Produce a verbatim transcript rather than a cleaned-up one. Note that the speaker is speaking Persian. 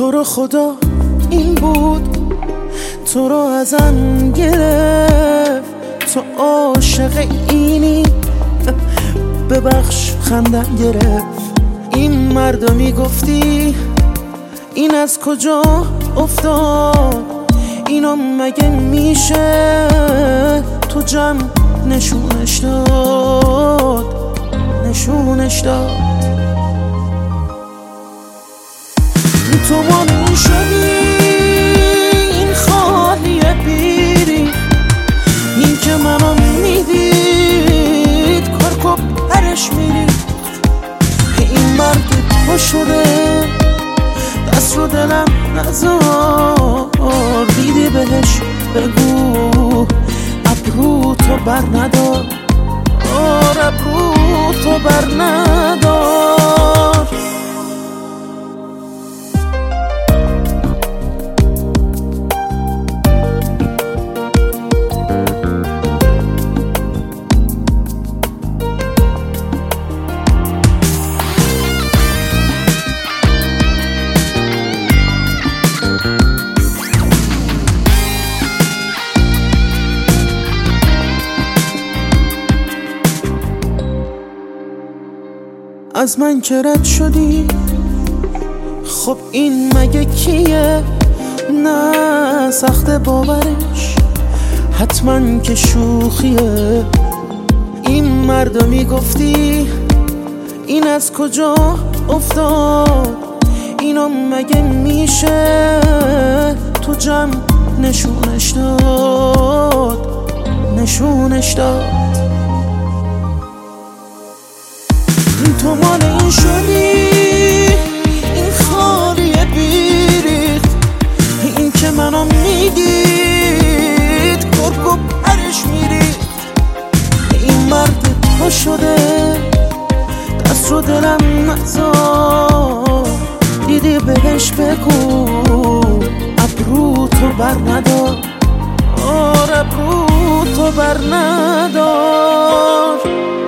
تو رو خدا این بود، تو رو ازم گرفت، تو عاشق اینی، ببخش خندم گرفت. این مردا میگفتی این از کجا افتاد، اینو مگه میشه تو جمع نشونش داد، نشونش داد. تو مانون شدی این خالیه بیری، این که منو میدید کارکو پرش میری. این مرد تو شده دست رو دلم نزار، دیدی بهش بگو ابرو تو بر ندار، آر ابرو تو بر ندار. از من که رد شدی، خب این مگه کیه؟ نه سخت باورش، حتما که شوخیه. این مردا میگفتی این از کجا افتاد، اینو مگه میشه تو جمع نشونش داد، نشونش داد. تو مال این شدی این خالیه بیریخت، این که منو میدید کرکو پرش میریخت. این مرد تو شده دست رو دلم نزار، دیدی بهش بگو ابرو تو بر ندار، آر ابرو تو بر ندار.